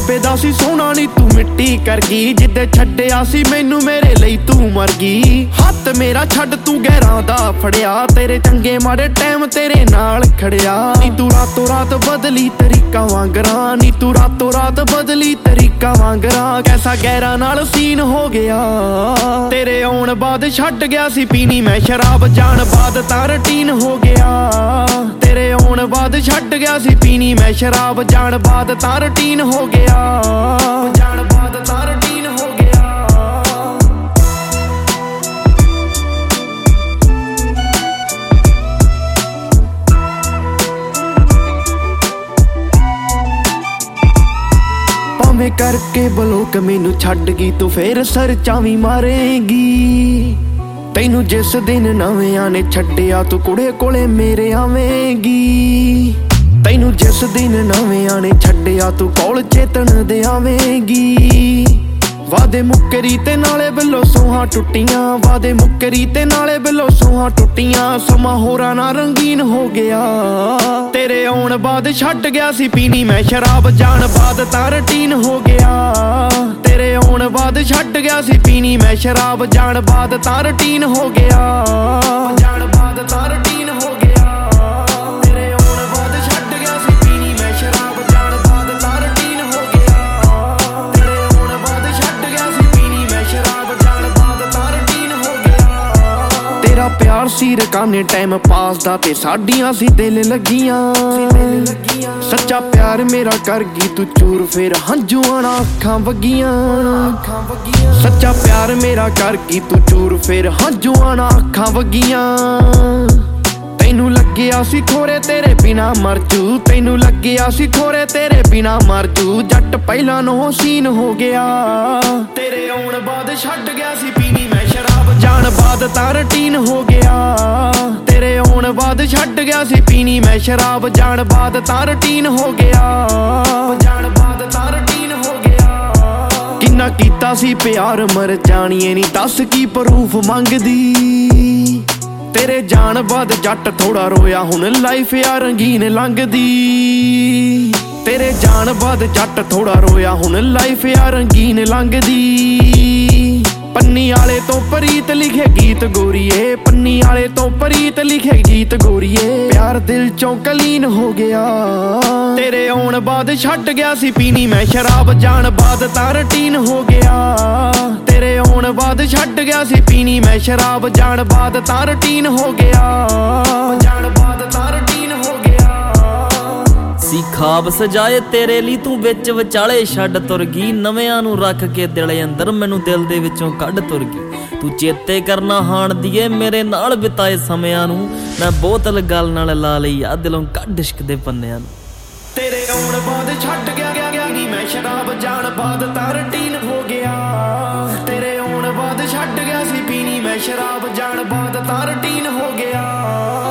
ਬੇਬੇ ਦਾ ਸੀ ਸੋਹਣਾ ਨੀ ਤੂੰ ਮਿੱਟੀ ਕਰ ਗਈ, ਜਿੱਦੇ ਛੱਡਿਆ ਸੀ ਮੈਨੂੰ ਮੇਰੇ ਲਈ ਤੂੰ ਮਰ ਗਈ। ਹੱਥ ਮੇਰਾ ਛੱਡ ਤੂੰ ਗਹਿਰਾਂ ਦਾ ਫੜਿਆ, ਤੇਰੇ ਚੰਗੇ ਮਾੜੇ ਟਾਈਮ ਤੇਰੇ ਨਾਲ ਖੜਿਆ। ਨੀ ਤੂੰ ਰਾਤੋਂ ਰਾਤ ਬਦਲੀ ਤਰੀਕਾ ਵਾਂਗਰਾਂ, ਨੀ ਤੂੰ ਰਾਤੋਂ ਰਾਤ ਬਦਲੀ ਤਰੀਕਾ ਵਾਂਗਰਾਂ। ਕੈਸਾ ਗਹਿਰਾ ਨਾਲ ਸੀਨ ਹੋ ਗਿਆ, ਤੇਰੇ ਆਉਣ ਬਾਅਦ ਛੱਡ ਗਿਆ ਸੀ ਪੀਣੀ ਮੈਂ ਸ਼ਰਾਬ, ਜਾਣ ਬਾਅਦ ਤਾਂ ਰੂਟੀਨ ਹੋ ਗਿਆ। ਤੇਰੇ ਆਉਣ ਬਾਅਦ ਛੱਡ ਗਿਆ ਸੀ ਪੀਣੀ ਮੈਂ ਸ਼ਰਾਬ, ਜਾਣ ਬਾਅਦ ਤਾਂ ਰੂਟੀਨ ਹੋ ਗਿਆ, ਜਾਣ ਬਾਅਦ ਤਾਂ ਰੂਟੀਨ ਹੋ ਗਿਆ। ਭਾਵੇਂ ਕਰਕੇ ਬਲੋਕ ਮੈਨੂੰ ਛੱਡ ਗਈ ਤੂੰ, ਫੇਰ ਸਰਚਾਂ ਵੀ ਮਾਰੇਂਗੀ। ਤੈਨੂੰ ਜਿਸ ਦਿਨ ਨਵਿਆਂ ਨੇ ਛੱਡਿਆ ਤੂੰ ਕੁੜੇ ਕੋਲੇ ਮੇਰੇ ਆਵੇਂਗੀ। ਤੈਨੂੰ ਜਿਸ ਦਿਨ ਨਵਿਆਂ ਨੇ ਛੱਡਿਆ ਤੂੰ ਕੋਲ ਚੇਤਨ ਦੇ ਆਵੇਂਗੀ। ਵਾਦੇ ਮੁੱਕਰੀ ਤੇ ਨਾਲੇ ਬਿੱਲੋ ਸੋਹਾਂ ਟੁੱਟੀਆਂ, ਵਾਦੇ ਮੁੱਕਰੀ ਤੇ ਨਾਲੇ ਬਿੱਲੋ ਸੋਹਾਂ ਟੁੱਟੀਆਂ। ਸਮਾਂ ਹੋਰਾਂ ਨਾਲ ਰੰਗੀਨ ਹੋ ਗਿਆ, ਤੇਰੇ ਆਉਣ ਬਾਅਦ ਛੱਡ ਗਿਆ ਸੀ ਪੀਣੀ ਮੈਂ ਸ਼ਰਾਬ, ਜਾਣ ਬਾਅਦ ਤਾਂ ਰੂਟੀਨ ਹੋ ਗਿਆ। ਤੇਰੇ ਆਉਣ ਬਾਅਦ ਛੱਡ ਗਿਆ ਸੀ ਪੀਣੀ ਮੈਂ ਸ਼ਰਾਬ, ਜਾਣ ਬਾਅਦ ਤਾਂ ਰੂਟੀਨ ਹੋ ਗਿਆ, ਜਾਣ ਬਾਅਦ ਤਾਂ ਰੂਟੀਨ ਹੋ ਗਿਆ। ਤੇਰੇ ਆਉਣ ਬਾਅਦ ਛੱਡ ਗਿਆ ਸੀ ਪੀਣੀ ਮੈਂ ਸ਼ਰਾਬ, ਜਾਣ ਬਾਅਦ ਤਾਂ ਰੂਟੀਨ ਹੋ ਗਿਆ। ਤੇਰੇ ਆਉਣ ਬਾਅਦ ਛੱਡ ਗਿਆ ਸੀ ਪੀਣੀ ਮੈਂ ਸ਼ਰਾਬ, ਜਾਣ ਬਾਅਦ ਤਾਂ ਰੂਟੀਨ ਹੋ ਗਿਆ। ਤੇਰਾ ਪਿਆਰ ਸੀ ਰਕਾਨੇ ਟਾਈਮ ਪਾਸ ਦਾ, ਤੇ ਸਾਡੀਆਂ ਸੀ ਦਿਲ ਲੱਗੀਆਂ। ਸੱਚਾ ਪਿਆਰ ਮੇਰਾ ਕਰ ਗਈ ਤੂੰ ਚੂਰ, ਫੇਰ ਹੰਝੂਆਂ ਨਾਲ ਅੱਖਾਂ ਵਗੀਆਂ। ਸੱਚਾ ਪਿਆਰ ਮੇਰਾ ਕਰ ਗਈ ਤੂੰ ਚੂਰ, ਫੇਰ ਹੰਝੂਆਂ ਨਾਲ ਅੱਖਾਂ ਵਗੀਆਂ। ਤੈਨੂੰ ਲੱਗਿਆ ਸੀ ਖੋਰੇ ਤੇਰੇ ਬਿਨਾ ਮਰ ਜੂ, ਤੈਨੂੰ ਲੱਗਿਆ ਸੀ ਖੋਰੇ ਤੇਰੇ ਬਿਨਾ ਮਰ ਜੂ। ਜੱਟ ਪਹਿਲਾਂ ਨੂੰ ਹਸੀਨ ਹੋ ਗਿਆ, ਤੇਰੇ ਆਉਣ ਬਾਅਦ ਛੱਡ ਗਿਆ ਸੀ ਪੀਣੀ ਮੈਂ ਸ਼ਰਾਬ, ਜਾਣ ਬਾਅਦ ਤਾਂ ਰੂਟੀਨ ਹੋ ਗਿਆ। ਤੇਰੇ ਆਉਣ ਬਾਅਦ ਛੱਡ ਗਿਆ ਸੀ ਪੀਣੀ ਮੈਂ ਸ਼ਰਾਬ, ਜਾਣ ਬਾਅਦ ਤਾਂ ਰੂਟੀਨ ਹੋ ਗਿਆ, ਜਾਣ ਬਾਅਦ ਤਾਂ ਰੂਟੀਨ ਹੋ ਗਿਆ। ਕਿੰਨਾ ਕੀਤਾ ਸੀ ਪਿਆਰ ਮਰ ਜਾਣੀਏ ਨੀ, ਦੱਸ ਕੀ ਪ੍ਰੂਫ ਮੰਗਦੀ। ਤੇਰੇ ਜਾਣ ਬਾਅਦ ਜੱਟ ਥੋੜਾ ਰੋਇਆ, ਹੁਣ ਲਾਈਫ ਆ ਰੰਗੀਨ ਲੰਘਦੀ। ਤੇਰੇ ਜਾਣ ਬਾਅਦ ਜੱਟ ਥੋੜਾ ਰੋਇਆ, ਹੁਣ ਲਾਈਫ ਆ ਰੰਗੀਨ ਲੰਘਦੀ। ਪੰਨੀ ਵਾਲੇ ਤੋਂ ਪ੍ਰੀਤ ਲਿਖੇ ਗੀਤ ਗੋਰੀਏ, ਪੰਨੀ ਵਾਲੇ ਤੋਂ ਪ੍ਰੀਤ ਲਿਖੇ ਗੀਤ ਗੋਰੀਏ। ਪਿਆਰ ਦਿਲ ਚੋਂ ਕਲੀਨ ਹੋ ਗਿਆ, ਤੇਰੇ ਆਉਣ ਬਾਅਦ ਛੱਡ ਗਿਆ ਸੀ ਪੀਣੀ ਮੈਂ ਸ਼ਰਾਬ, ਜਾਣ ਬਾਅਦ ਤਾਂ ਰੂਟੀਨ ਹੋ ਗਿਆ। ਤੇਰੇ ਆਉਣ ਬਾਅਦ ਛੱਡ ਗਿਆ ਸੀ ਪੀਣੀ ਮੈਂ ਸ਼ਰਾਬ, ਜਾਣ ਬਾਅਦ ਤਾਂ ਰੂਟੀਨ ਹੋ ਗਿਆ, ਜਾਣ ਬਾਅਦ ਤਾਂ ਰੂਟੀਨ ਹੋ ਗਿਆ। ਸੀ ਖਾਬ ਸਜਾਏ ਤੇਰੇ ਲਈ ਤੂੰ ਵਿੱਚ ਵਿਚਾਲੇ ਛੱਡ ਤੁਰ ਗਈ, ਨਵਿਆਂ ਨੂੰ ਰੱਖ ਕੇ ਦਿਲ ਅੰਦਰ ਮੈਨੂੰ ਦਿਲ ਦੇ ਵਿੱਚੋਂ ਕੱਢ ਤੁਰ ਗਈ। ਤੂੰ ਚੇਤੇ ਕਰਨਾ ਹਾਣ ਦੀਏ ਮੇਰੇ ਨਾਲ ਬਿਤਾਏ ਸਮਿਆਂ ਨੂੰ, ਮੈਂ ਬੋਤਲ ਗੱਲ ਨਾਲ ਲਾ ਲਈ ਆ ਦਿਲੋਂ ਕੱਢ ਇਸ਼ਕ ਦੇ ਪੰਨਿਆਂ ਨੂੰ। ਤੇਰੇ ਆਉਣ ਬਾਅਦ ਛੱਡ ਗਿਆ ਨੀ ਮੈਂ ਸ਼ਰਾਬ, ਜਾਣ ਬਾਅਦ ਤਾਂ ਰੂਟੀਨ ਹੋ ਗਿਆ। ਤੇਰੇ ਆਉਣ ਬਾਅਦ ਛੱਡ ਗਿਆ ਸੀ ਪੀਣੀ ਮੈਂ ਸ਼ਰਾਬ, ਜਾਣ ਬਾਅਦ ਤਾਂ ਰੂਟੀਨ ਹੋ ਗਿਆ।